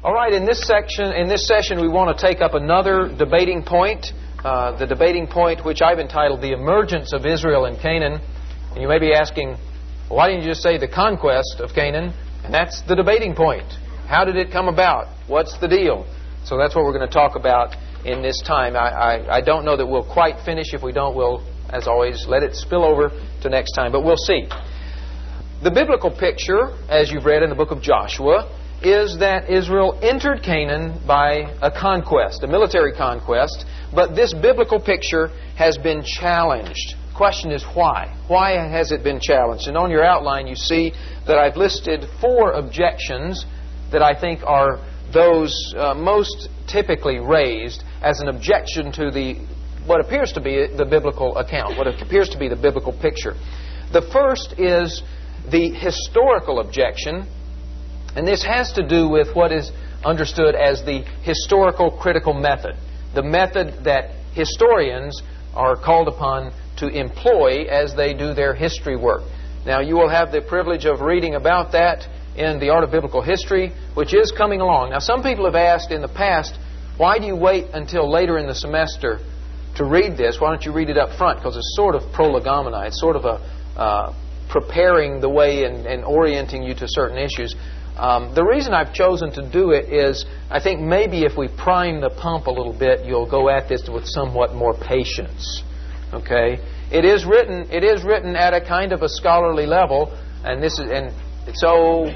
All right, in this session, we want to take up another debating point, the debating point which I've entitled The Emergence of Israel in Canaan. And you may be asking, why didn't you just say the conquest of Canaan? And that's the debating point. How did it come about? What's the deal? So that's what we're going to talk about in this time. I don't know that we'll quite finish. If we don't, we'll, as always, let it spill over to next time. But we'll see. The biblical picture, as you've read in the book of Joshua, is that Israel entered Canaan by a conquest, a military conquest. But this biblical picture has been challenged. The question is why? Why has it been challenged? And on your outline you see that I've listed 4 objections that I think are those most typically raised as an objection to what appears to be the biblical account, what appears to be the biblical picture. The first is the historical objection, and this has to do with what is understood as the historical critical method, the method that historians are called upon to employ as they do their history work. Now, you will have the privilege of reading about that in The Art of Biblical History, which is coming along. Now, some people have asked in the past, why do you wait until later in the semester to read this? Why don't you read it up front? Because it's sort of prolegomena. It's sort of a preparing the way and orienting you to certain issues. The reason I've chosen to do it is I think maybe if we prime the pump a little bit, you'll go at this with somewhat more patience. Okay? It is written at a kind of a scholarly level, and so.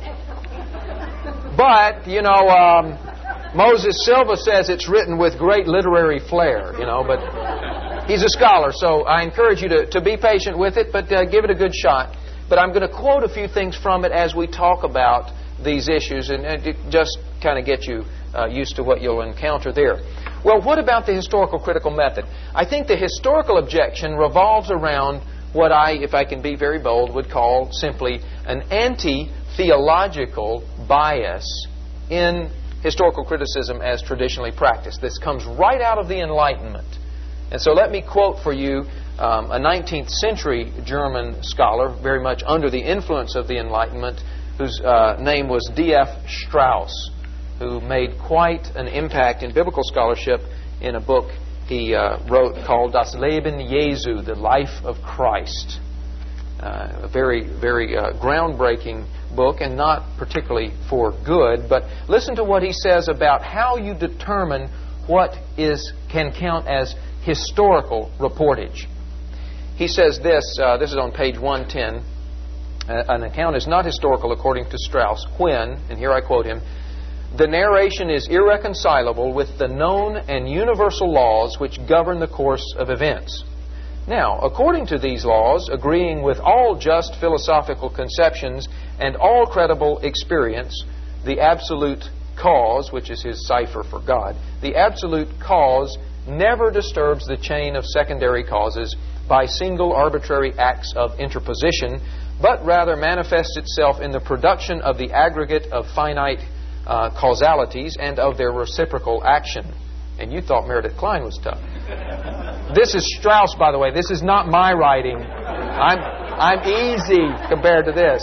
But Moses Silva says it's written with great literary flair. But he's a scholar, so I encourage you to be patient with it, but give it a good shot. But I'm going to quote a few things from it as we talk about these issues and just kind of get you used to what you'll encounter there. Well, what about the historical critical method? I think the historical objection revolves around what I, if I can be very bold, would call simply an anti-theological bias in historical criticism as traditionally practiced. This comes right out of the Enlightenment. And so let me quote for you a 19th century German scholar, very much under the influence of the Enlightenment, whose name was D.F. Strauss, who made quite an impact in biblical scholarship in a book he wrote called Das Leben Jesu, The Life of Christ. A very, very groundbreaking book, and not particularly for good. But listen to what he says about how you determine what can count as historical reportage. He says this is on page 110, an account is not historical according to Strauss when, and here I quote him, the narration is irreconcilable with the known and universal laws which govern the course of events. Now, according to these laws, agreeing with all just philosophical conceptions and all credible experience, the absolute cause, which is his cipher for God, the absolute cause never disturbs the chain of secondary causes by single arbitrary acts of interposition, but rather manifests itself in the production of the aggregate of finite causalities and of their reciprocal action. And you thought Meredith Kline was tough. This is Strauss, by the way. This is not my writing. I'm easy compared to this.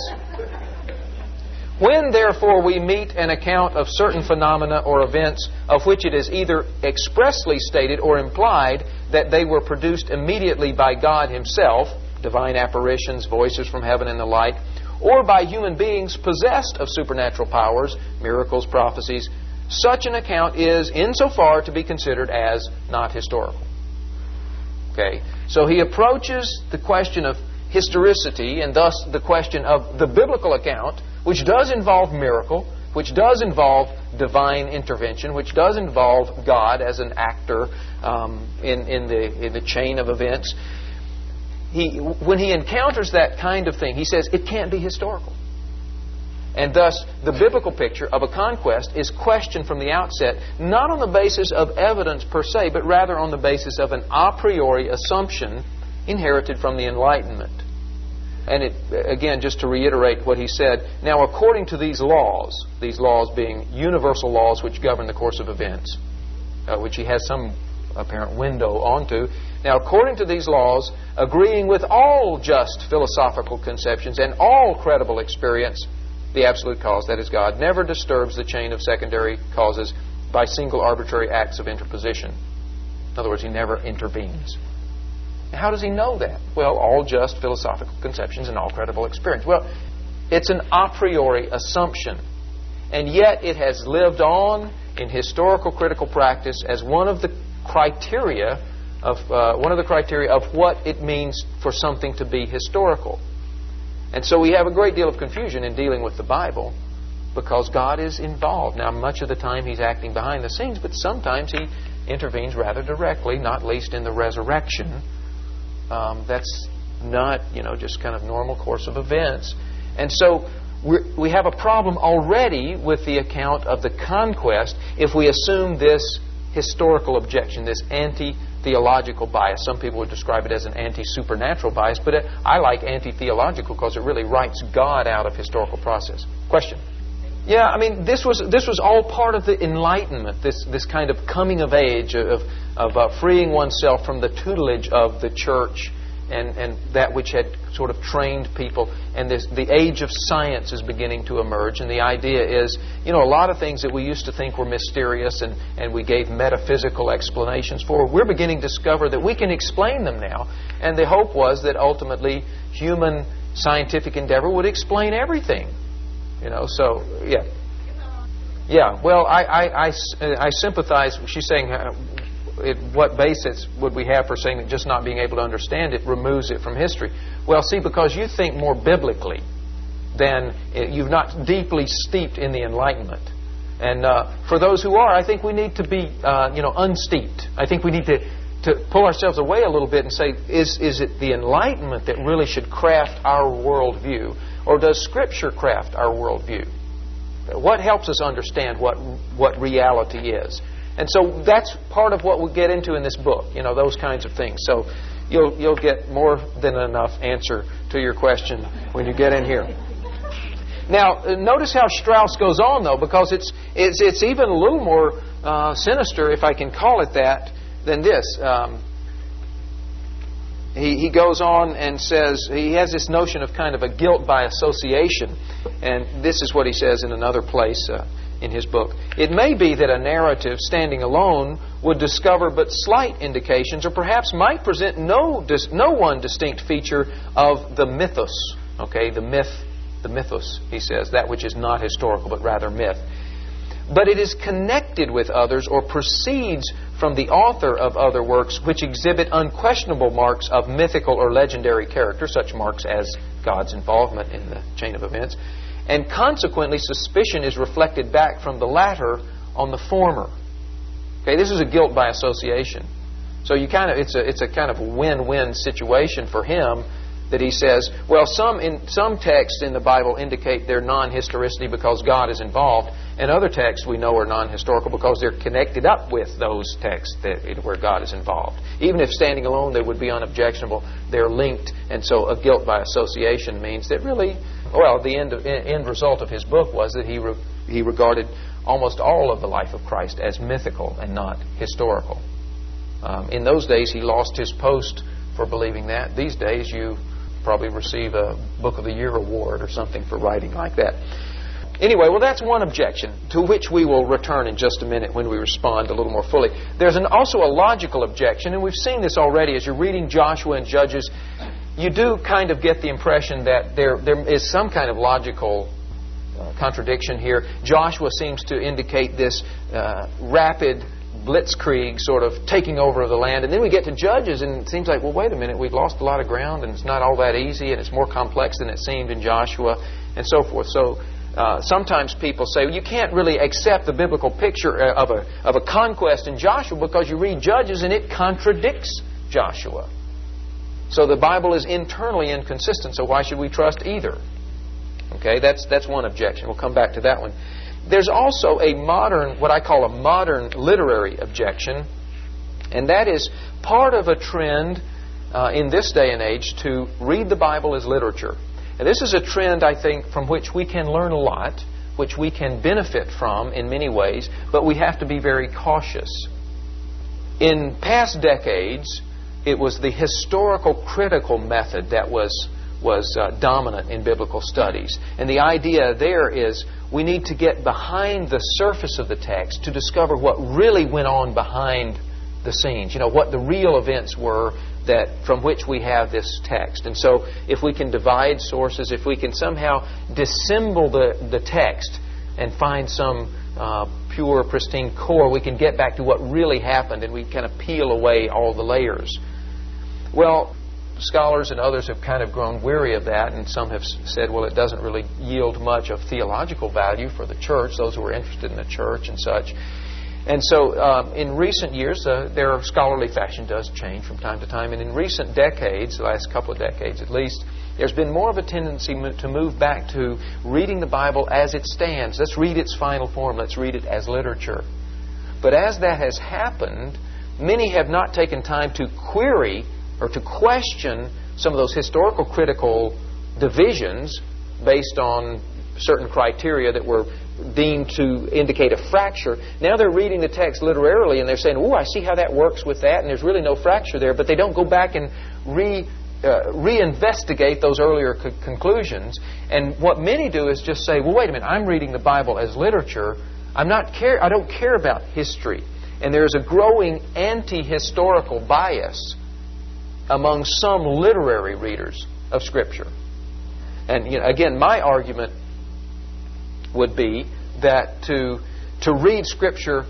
When, therefore, we meet an account of certain phenomena or events of which it is either expressly stated or implied that they were produced immediately by God Himself, divine apparitions, voices from heaven and the like, or by human beings possessed of supernatural powers, miracles, prophecies, such an account is insofar to be considered as not historical. Okay, so he approaches the question of historicity and thus the question of the biblical account, which does involve miracle, which does involve divine intervention, which does involve God as an actor in the chain of events. When he encounters that kind of thing, he says it can't be historical. And thus, the biblical picture of a conquest is questioned from the outset, not on the basis of evidence per se, but rather on the basis of an a priori assumption inherited from the Enlightenment. And again, just to reiterate what he said, now according to these laws being universal laws which govern the course of events, which he has some apparent window onto. Now, according to these laws, agreeing with all just philosophical conceptions and all credible experience, the absolute cause, that is God, never disturbs the chain of secondary causes by single arbitrary acts of interposition. In other words, He never intervenes. How does He know that? Well, all just philosophical conceptions and all credible experience. Well, it's an a priori assumption. And yet it has lived on in historical critical practice as one of the criteria of what it means for something to be historical. And so we have a great deal of confusion in dealing with the Bible because God is involved. Now, much of the time He's acting behind the scenes, but sometimes He intervenes rather directly, not least in the resurrection. That's not, just kind of normal course of events. And so we have a problem already with the account of the conquest if we assume this historical objection, this anti-theological bias. Some people would describe it as an anti-supernatural bias, but I like anti-theological because it really writes God out of historical process. Question? Yeah, I mean, this was all part of the Enlightenment, this kind of coming of age, of freeing oneself from the tutelage of the church and that which had sort of trained people. And the age of science is beginning to emerge. And the idea is, a lot of things that we used to think were mysterious and we gave metaphysical explanations for, we're beginning to discover that we can explain them now. And the hope was that ultimately human scientific endeavor would explain everything. So, yeah. Yeah, well, I sympathize. She's saying, what basis would we have for saying that just not being able to understand it removes it from history? Well, see, because you think more biblically than you've not deeply steeped in the Enlightenment. And for those who are, I think we need to be, unsteeped. I think we need to pull ourselves away a little bit and say, is it the Enlightenment that really should craft our worldview? Or does Scripture craft our worldview? What helps us understand what reality is? And so that's part of what we'll get into in this book, those kinds of things. So you'll get more than enough answer to your question when you get in here. Now, notice how Strauss goes on, though, because it's even a little more sinister, if I can call it that, than this. He goes on and says, he has this notion of kind of a guilt by association. And this is what he says in another place in his book. It may be that a narrative standing alone would discover but slight indications, or perhaps might present no one distinct feature of the mythos. Okay, the mythos, he says, that which is not historical but rather myth. But it is connected with others or proceeds from the author of other works which exhibit unquestionable marks of mythical or legendary character, such marks as God's involvement in the chain of events. And consequently, suspicion is reflected back from the latter on the former. Okay, this is a guilt by association. So it's a kind of win-win situation for him that he says, well, some texts in the Bible indicate they're non-historicity because God is involved, and other texts we know are non-historical because they're connected up with those texts where God is involved. Even if standing alone they would be unobjectionable, they're linked, and so a guilt by association means that really, well, the end result of his book was that he regarded almost all of the life of Christ as mythical and not historical. In those days he lost his post for believing that. These days you probably receive a Book of the Year award or something for writing like that. Anyway, well, that's one objection to which we will return in just a minute when we respond a little more fully. There's also a logical objection, and we've seen this already as you're reading Joshua and Judges. You do kind of get the impression that there is some kind of logical contradiction here. Joshua seems to indicate this rapid blitzkrieg sort of taking over of the land. And then we get to Judges and it seems like, well, wait a minute, we've lost a lot of ground and it's not all that easy and it's more complex than it seemed in Joshua and so forth. So sometimes people say, well, you can't really accept the biblical picture of a conquest in Joshua because you read Judges and it contradicts Joshua. So the Bible is internally inconsistent, so why should we trust either? Okay, that's one objection. We'll come back to that one. There's also what I call a modern literary objection, and that is part of a trend in this day and age to read the Bible as literature. And this is a trend, I think, from which we can learn a lot, which we can benefit from in many ways, but we have to be very cautious. In past decades, it was the historical critical method that was dominant in biblical studies. And the idea there is we need to get behind the surface of the text to discover what really went on behind the scenes. What the real events were from which we have this text. And so if we can divide sources, if we can somehow dissemble the text and find some pure, pristine core, we can get back to what really happened, and we kind of peel away all the layers. Well, scholars and others have kind of grown weary of that, and some have said, well, it doesn't really yield much of theological value for the church, those who are interested in the church and such. And so in recent years, their scholarly fashion does change from time to time, and in recent decades, the last couple of decades at least, there's been more of a tendency to move back to reading the Bible as it stands. Let's read its final form. Let's read it as literature. But as that has happened, many have not taken time to query or to question some of those historical critical divisions based on certain criteria that were deemed to indicate a fracture. Now they're reading the text literarily and they're saying, oh, I see how that works with that, and there's really no fracture there, but they don't go back and reinvestigate those earlier conclusions. And what many do is just say, well, wait a minute, I'm reading the Bible as literature. I don't care about history. And there's a growing anti-historical bias among some literary readers of Scripture. And again, my argument would be that to read Scripture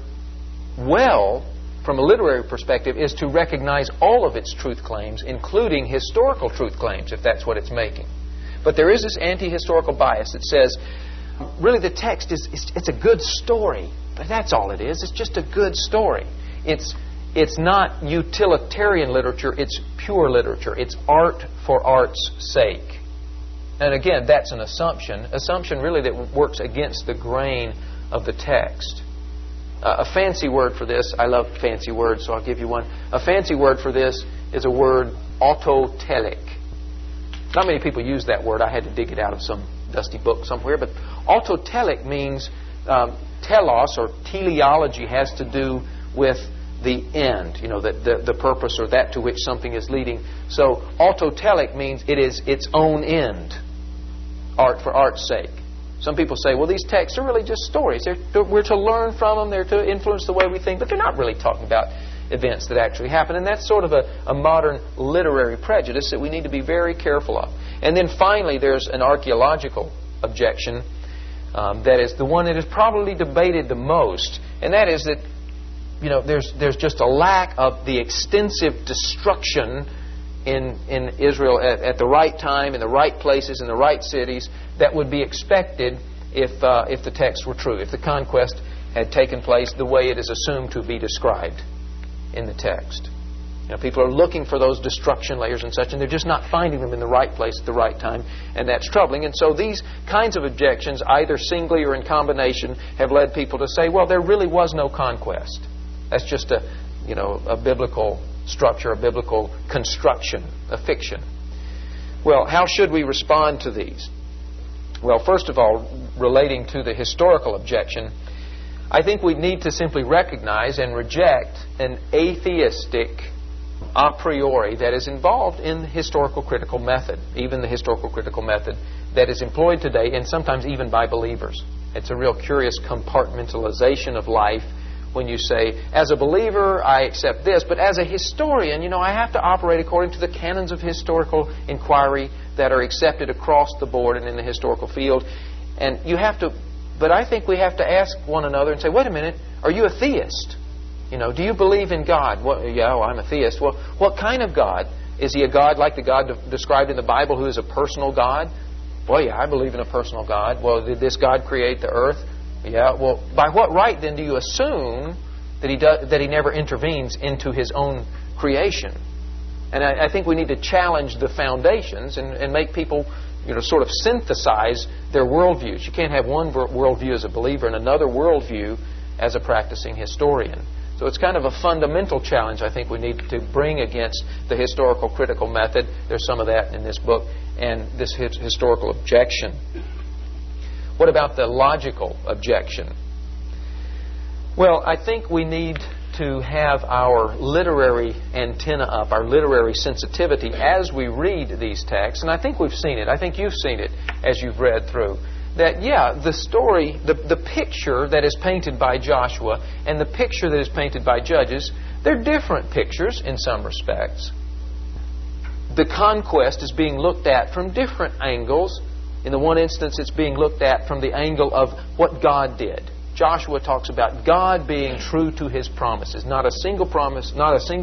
well from a literary perspective is to recognize all of its truth claims, including historical truth claims, if that's what it's making. But there is this anti-historical bias that says, really the text it's a good story, but that's all it is. It's just a good story. It's not utilitarian literature, it's pure literature. It's art for art's sake. And again, that's an assumption really that works against the grain of the text. A fancy word for this, I love fancy words, so I'll give you one. A fancy word for this is a word, autotelic. Not many people use that word. I had to dig it out of some dusty book somewhere. But autotelic means telos or teleology has to do with the end, the purpose or that to which something is leading. So autotelic means it is its own end, art for art's sake. Some people say, well, these texts are really just stories. We're to learn from them. They're to influence the way we think. But they're not really talking about events that actually happen. And that's sort of a modern literary prejudice that we need to be very careful of. And then finally, there's an archaeological objection that is the one that is probably debated the most. And that is that, there's just a lack of the extensive destruction in Israel at the right time, in the right places, in the right cities that would be expected if the text were true, if the conquest had taken place the way it is assumed to be described in the text. People are looking for those destruction layers and such, and they're just not finding them in the right place at the right time, and that's troubling. And so these kinds of objections, either singly or in combination, have led people to say, well, there really was no conquest. That's just a biblical structure, a biblical construction, a fiction. Well, how should we respond to these? Well, first of all, relating to the historical objection, I think we need to simply recognize and reject an atheistic a priori that is involved in the historical critical method, even the historical critical method that is employed today and sometimes even by believers. It's a real curious compartmentalization of life when you say, as a believer, I accept this, but as a historian, I have to operate according to the canons of historical inquiry that are accepted across the board and in the historical field. And but I think we have to ask one another and say, wait a minute, are you a theist? Do you believe in God? I'm a theist. Well, what kind of God? Is he a God like the God described in the Bible who is a personal God? Boy, yeah, I believe in a personal God. Well, did this God create the earth? Yeah, well, by what right then do you assume that he never intervenes into his own creation? And I think we need to challenge the foundations and make people, sort of synthesize their worldviews. You can't have one worldview as a believer and another worldview as a practicing historian. So it's kind of a fundamental challenge I think we need to bring against the historical critical method. There's some of that in this book, and this historical objection. What about the logical objection? Well, I think we need to have our literary antenna up, our literary sensitivity as we read these texts. And I think we've seen it. I think you've seen it as you've read through. That, the story, the picture that is painted by Joshua and the picture that is painted by Judges, they're different pictures in some respects. The conquest is being looked at from different angles. In the one instance, it's being looked at from the angle of what God did. Joshua talks about God being true to His promises. Not a single promise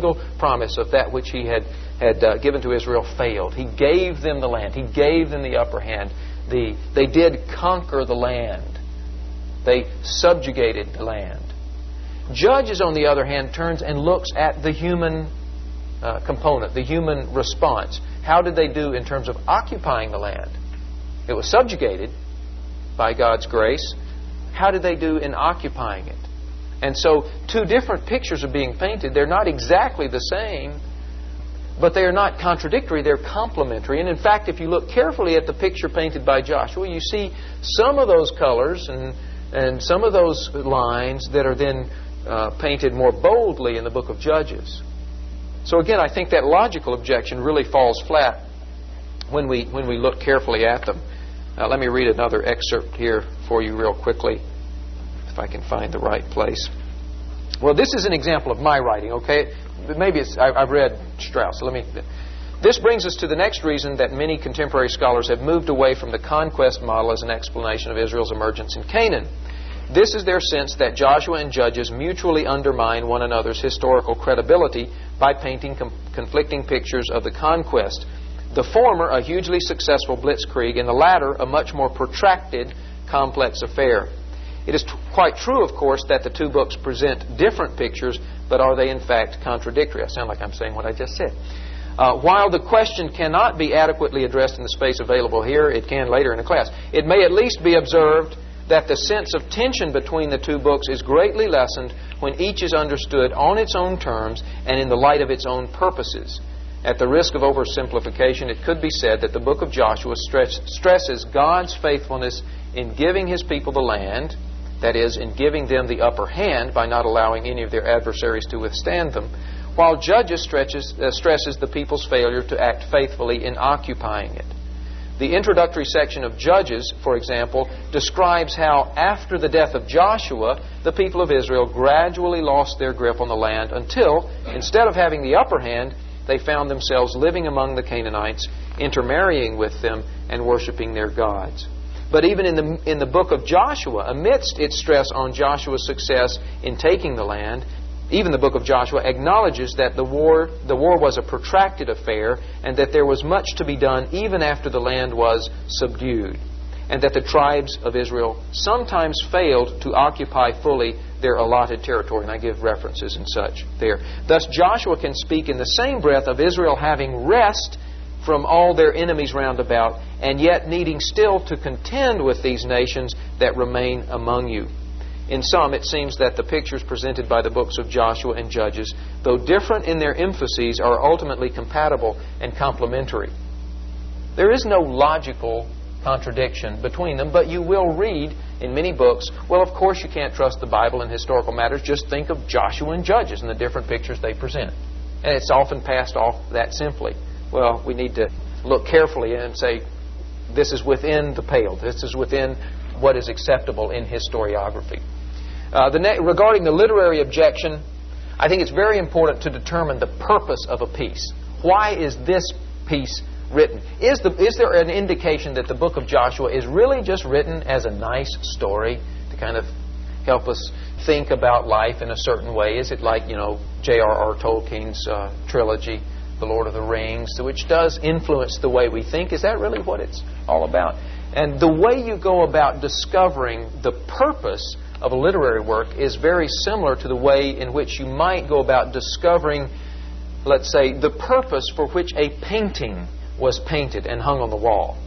of that which He had given to Israel failed. He gave them the land. He gave them the upper hand. They did conquer the land. They subjugated the land. Judges, on the other hand, turns and looks at the human component, the human response. How did they do in terms of occupying the land? It was subjugated by God's grace. How did they do in occupying it? And so, two different pictures are being painted. They're not exactly the same, but they are not contradictory. They're complementary. And in fact, if you look carefully at the picture painted by Joshua, you see some of those colors and some of those lines that are then painted more boldly in the book of Judges. So again, I think that logical objection really falls flat when we look carefully at them. Let me read another excerpt here for you real quickly, if I can find the right place. Well, this is an example of my writing, okay? Maybe I've read Strauss. This brings us to the next reason that many contemporary scholars have moved away from the conquest model as an explanation of Israel's emergence in Canaan. This is their sense that Joshua and Judges mutually undermine one another's historical credibility by painting conflicting pictures of the conquest. The former, a hugely successful blitzkrieg, and the latter, a much more protracted, complex affair. It is quite true, of course, that the two books present different pictures, but are they in fact contradictory? I sound like I'm saying what I just said. While the question cannot be adequately addressed in the space available here, it can later in the class. It may at least be observed that the sense of tension between the two books is greatly lessened when each is understood on its own terms and in the light of its own purposes. At the risk of oversimplification, it could be said that the book of Joshua stresses God's faithfulness in giving His people the land, that is, in giving them the upper hand by not allowing any of their adversaries to withstand them, while Judges stresses the people's failure to act faithfully in occupying it. The introductory section of Judges, for example, describes how, after the death of Joshua, the people of Israel gradually lost their grip on the land until, instead of having the upper hand, they found themselves living among the Canaanites, intermarrying with them, and worshiping their gods. But even in the book of Joshua, amidst its stress on Joshua's success in taking the land, even the book of Joshua acknowledges that the war was a protracted affair and that there was much to be done even after the land was subdued, and that the tribes of Israel sometimes failed to occupy fully their allotted territory. And I give references and such there. Thus, Joshua can speak in the same breath of Israel having rest from all their enemies round about, and yet needing still to contend with these nations that remain among you. In sum, it seems that the pictures presented by the books of Joshua and Judges, though different in their emphases, are ultimately compatible and complementary. There is no logical contradiction between them, but you will read in many books, well, of course you can't trust the Bible in historical matters. Just think of Joshua and Judges and the different pictures they present. And it's often passed off that simply. Well, we need to look carefully and say, this is within the pale. This is within what is acceptable in historiography. Regarding the literary objection, I think it's very important to determine the purpose of a piece. Why is this piece written? Is there an indication that the book of Joshua is really just written as a nice story to kind of help us think about life in a certain way? Is it like, J.R.R. Tolkien's trilogy, The Lord of the Rings, which does influence the way we think? Is that really what it's all about? And the way you go about discovering the purpose of a literary work is very similar to the way in which you might go about discovering, let's say, the purpose for which a painting was painted and hung on the wall.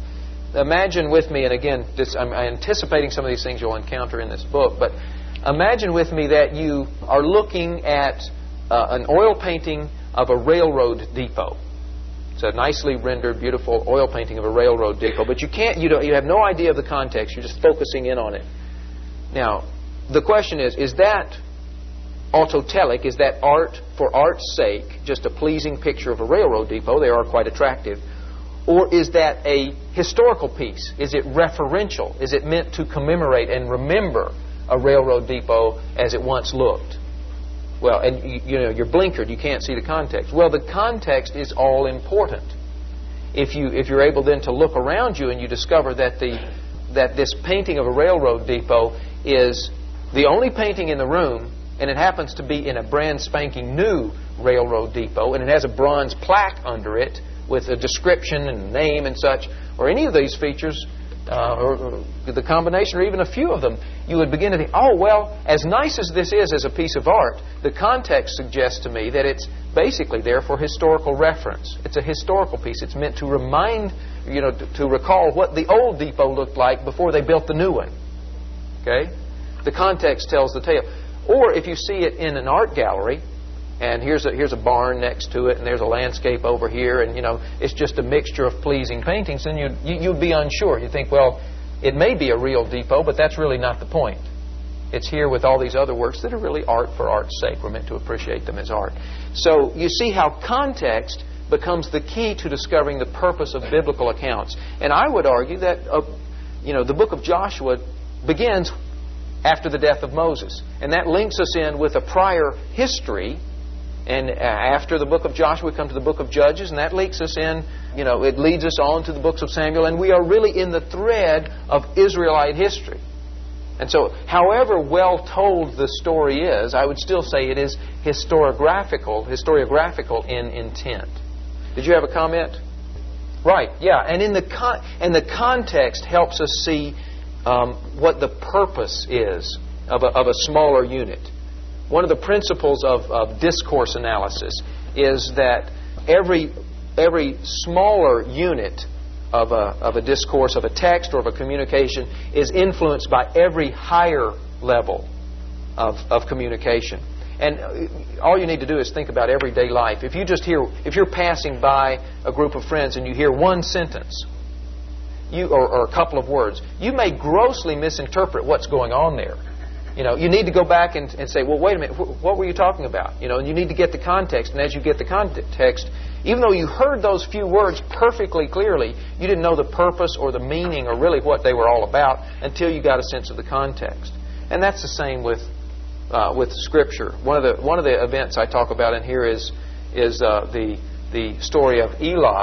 Imagine with me, and again, I'm anticipating some of these things you'll encounter in this book, but imagine with me that you are looking at an oil painting of a railroad depot. It's a nicely rendered, beautiful oil painting of a railroad depot, but you have no idea of the context. You're just focusing in on it. Now, the question is that autotelic? Is that art for art's sake, just a pleasing picture of a railroad depot? They are quite attractive. Or is that a historical piece? Is it referential? Is it meant to commemorate and remember a railroad depot as it once looked? Well, and you're blinkered. You can't see the context. Well, the context is all important. If you're able then to look around you and you discover that this painting of a railroad depot is the only painting in the room, and it happens to be in a brand spanking new railroad depot, and it has a bronze plaque under it with a description and name and such, or any of these features, or the combination, or even a few of them, you would begin to think, oh, well, as nice as this is as a piece of art, the context suggests to me that it's basically there for historical reference. It's a historical piece. It's meant to remind, to recall what the old depot looked like before they built the new one. Okay? The context tells the tale. Or if you see it in an art gallery, and here's a barn next to it, and there's a landscape over here, and it's just a mixture of pleasing paintings, and you'd be unsure. You think, well, it may be a real depot, but that's really not the point. It's here with all these other works that are really art for art's sake. We're meant to appreciate them as art. So you see how context becomes the key to discovering the purpose of biblical accounts. And I would argue that the book of Joshua begins after the death of Moses, and that links us in with a prior history. And after the book of Joshua, we come to the book of Judges, and that links us in, it leads us on to the books of Samuel, and we are really in the thread of Israelite history. And so, however well told the story is, I would still say it is historiographical in intent. Did you have a comment? Right, yeah. And the context helps us see what the purpose is of a smaller unit. One of the principles of discourse analysis is that every smaller unit of a discourse, of a text, or of a communication is influenced by every higher level of communication. And all you need to do is think about everyday life. If you're passing by a group of friends and you hear one sentence, or a couple of words, you may grossly misinterpret what's going on there. You need to go back and say, well, wait a minute, what were you talking about? And you need to get the context. And as you get the context, even though you heard those few words perfectly clearly, you didn't know the purpose or the meaning or really what they were all about until you got a sense of the context. And that's the same with Scripture. One of the events I talk about in here is the story of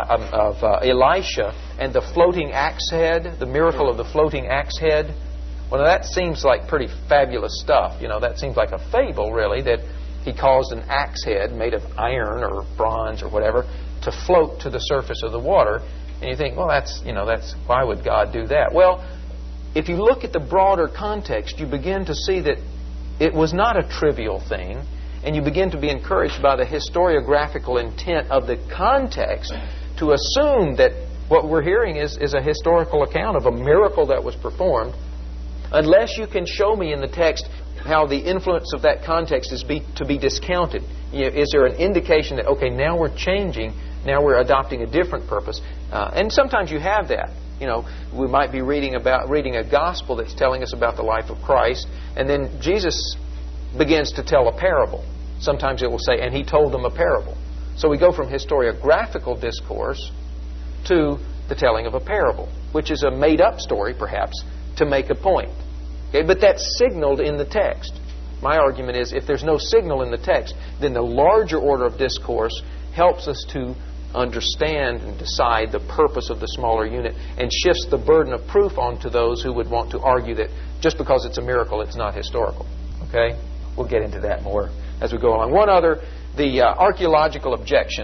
Elisha and the floating axe head, the miracle of the floating axe head. Well, that seems like pretty fabulous stuff. That seems like a fable, really, that he caused an axe head made of iron or bronze or whatever to float to the surface of the water. And you think, well, that's why would God do that? Well, if you look at the broader context, you begin to see that it was not a trivial thing, and you begin to be encouraged by the historiographical intent of the context to assume that what we're hearing is a historical account of a miracle that was performed, unless you can show me in the text how the influence of that context is to be discounted. Is there an indication that, okay, now we're changing, now we're adopting a different purpose? And sometimes you have that. We might be reading a gospel that's telling us about the life of Christ, and then Jesus begins to tell a parable. Sometimes it will say, and he told them a parable. So we go from historiographical discourse to the telling of a parable, which is a made-up story, perhaps, to make a point. Okay? But that's signaled in the text. My argument is, if there's no signal in the text, then the larger order of discourse helps us to understand and decide the purpose of the smaller unit and shifts the burden of proof onto those who would want to argue that just because it's a miracle, it's not historical. Okay? We'll get into that more as we go along. One other, the archaeological objection.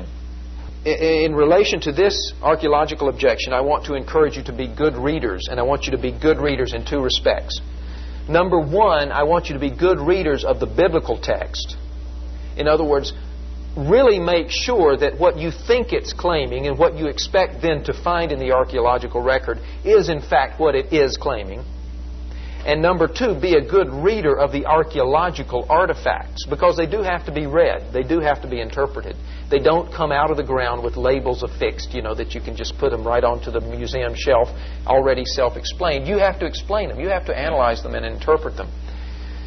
In relation to this archaeological objection, I want to encourage you to be good readers, and I want you to be good readers in two respects. Number one, I want you to be good readers of the biblical text. In other words, really make sure that what you think it's claiming and what you expect then to find in the archaeological record is in fact what it is claiming. And number two, be a good reader of the archaeological artifacts, because they do have to be read. They do have to be interpreted. They don't come out of the ground with labels affixed, that you can just put them right onto the museum shelf, already self-explained. You have to explain them. You have to analyze them and interpret them.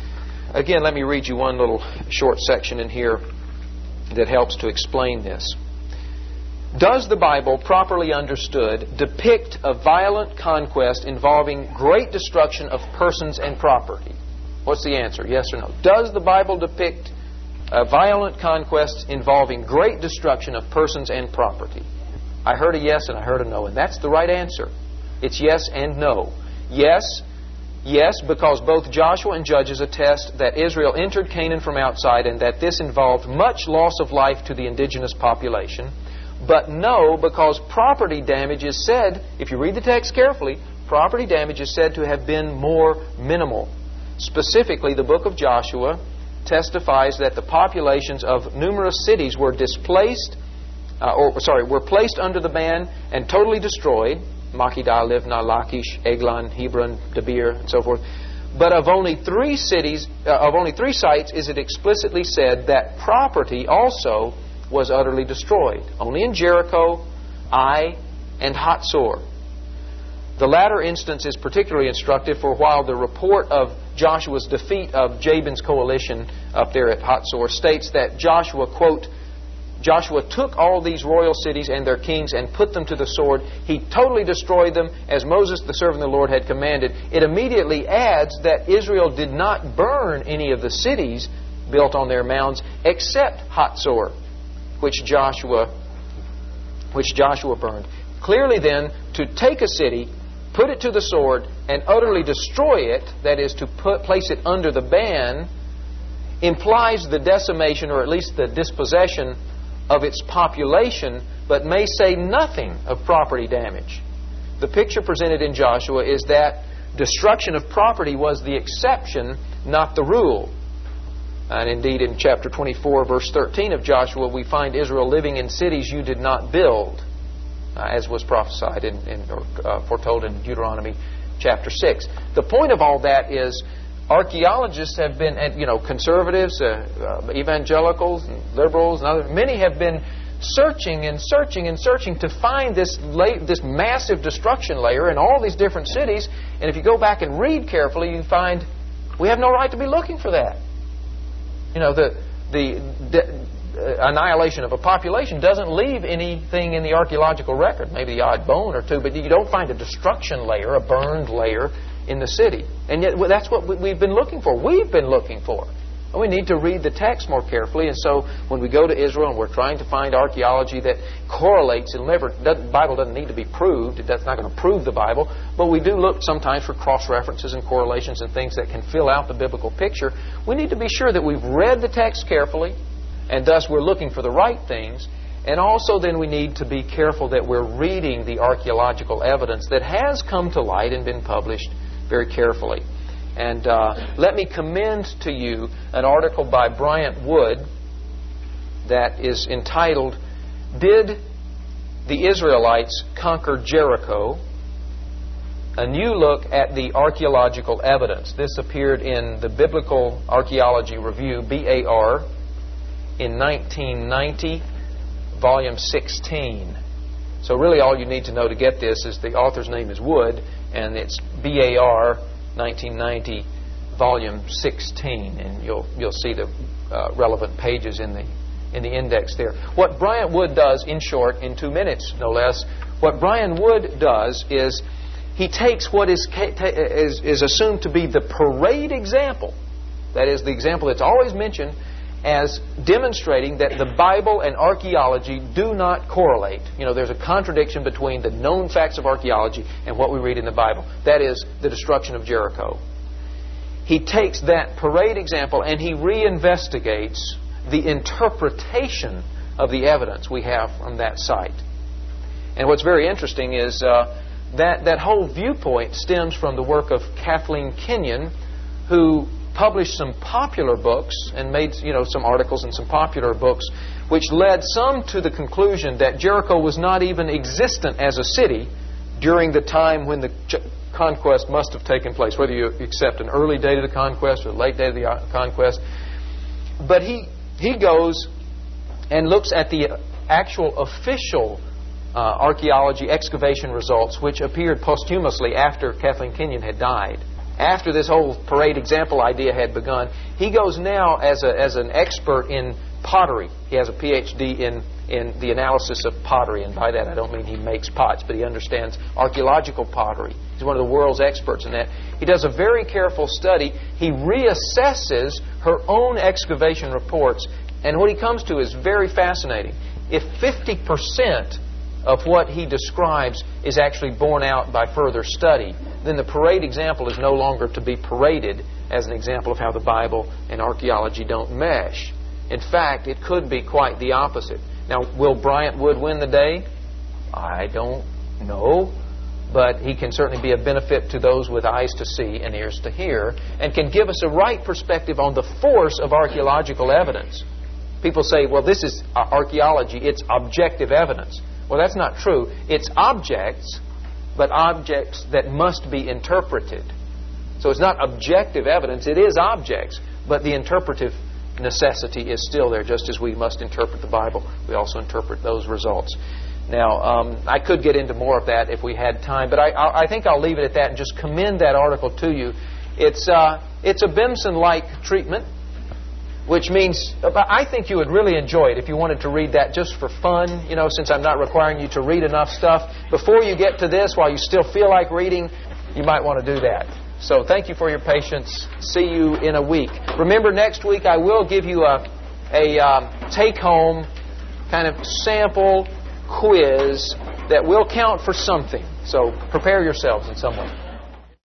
Again, let me read you one little short section in here that helps to explain this. Does the Bible, properly understood, depict a violent conquest involving great destruction of persons and property? What's the answer? Yes or no? Does the Bible depict a violent conquest involving great destruction of persons and property? I heard a yes and I heard a no, and that's the right answer. It's yes and no. Yes, because both Joshua and Judges attest that Israel entered Canaan from outside and that this involved much loss of life to the indigenous population. But no, because property damage is said, if you read the text carefully, property damage is said to have been more minimal. Specifically, the book of Joshua testifies that the populations of numerous cities were displaced, were placed under the ban and totally destroyed. Makkedah, Livnah, Lachish, Eglon, Hebron, Debir, and so forth. But of only 3 cities, of only 3 sites is it explicitly said that property also was utterly destroyed. Only in Jericho, Ai, and Hatzor. The latter instance is particularly instructive, for while the report of Joshua's defeat of Jabin's coalition up there at Hatzor states that Joshua, quote, Joshua took all these royal cities and their kings and put them to the sword. He totally destroyed them as Moses, the servant of the Lord, had commanded. It immediately adds that Israel did not burn any of the cities built on their mounds except Hatzor, which Joshua burned. Clearly then, to take a city, put it to the sword, and utterly destroy it, that is, to place it under the ban, implies the decimation, or at least the dispossession, of its population, but may say nothing of property damage. The picture presented in Joshua is that destruction of property was the exception, not the rule. And indeed, in chapter 24, verse 13 of Joshua, we find Israel living in cities you did not build, as was prophesied or foretold in Deuteronomy chapter 6. The point of all that is, archaeologists have been, conservatives, evangelicals, and liberals, and others, many have been searching and searching and searching to find this massive destruction layer in all these different cities. And if you go back and read carefully, you find we have no right to be looking for that. The annihilation of a population doesn't leave anything in the archaeological record, maybe the odd bone or two, but you don't find a destruction layer, a burned layer in the city. And yet that's what we've been looking for. We've been looking for. And we need to read the text more carefully. And so when we go to Israel and we're trying to find archaeology that correlates, and remember, the Bible doesn't need to be proved. That's not going to prove the Bible. But we do look sometimes for cross-references and correlations and things that can fill out the biblical picture. We need to be sure that we've read the text carefully, and thus we're looking for the right things. And also then we need to be careful that we're reading the archaeological evidence that has come to light and been published very carefully. And let me commend to you an article by Bryant Wood that is entitled, Did the Israelites Conquer Jericho? A New Look at the Archaeological Evidence. This appeared in the Biblical Archaeology Review, BAR, in 1990, volume 16. So really all you need to know to get this is the author's name is Wood, and it's BAR 1990, volume 16, and you'll see the relevant pages in the index there. What Bryant Wood does, in short, in 2 minutes no less, what Bryant Wood does is he takes what is assumed to be the parade example, that is the example that's always mentioned, as demonstrating that the Bible and archaeology do not correlate. There's a contradiction between the known facts of archaeology and what we read in the Bible. That is the destruction of Jericho. He takes that parade example and he reinvestigates the interpretation of the evidence we have from that site. And what's very interesting is that whole viewpoint stems from the work of Kathleen Kenyon, who published some popular books and made some articles in some popular books, which led some to the conclusion that Jericho was not even existent as a city during the time when the conquest must have taken place, whether you accept an early date of the conquest or a late date of the conquest. But he goes and looks at the actual official archaeology excavation results, which appeared posthumously after Kathleen Kenyon had died. after this whole parade example idea had begun, he goes now as an expert in pottery. He has a PhD in the analysis of pottery, and by that I don't mean he makes pots, but he understands archaeological pottery. He's one of the world's experts in that. He does a very careful study. He reassesses her own excavation reports, and what he comes to is very fascinating. If 50% of what he describes is actually borne out by further study, then the parade example is no longer to be paraded as an example of how the Bible and archaeology don't mesh. In fact, it could be quite the opposite. Now, will Bryant Wood win the day? I don't know. But he can certainly be a benefit to those with eyes to see and ears to hear, and can give us a right perspective on the force of archaeological evidence. People say, well, this is archaeology. It's objective evidence. Well, that's not true. It's objects, but objects that must be interpreted. So it's not objective evidence. It is objects, but the interpretive necessity is still there. Just as we must interpret the Bible, we also interpret those results. Now, I could get into more of that if we had time, but I think I'll leave it at that and just commend that article to you. It's a Bimson-like treatment, which means I think you would really enjoy it if you wanted to read that just for fun, since I'm not requiring you to read enough stuff. Before you get to this, while you still feel like reading, you might want to do that. So thank you for your patience. See you in a week. Remember, next week I will give you a take-home kind of sample quiz that will count for something. So prepare yourselves in some way.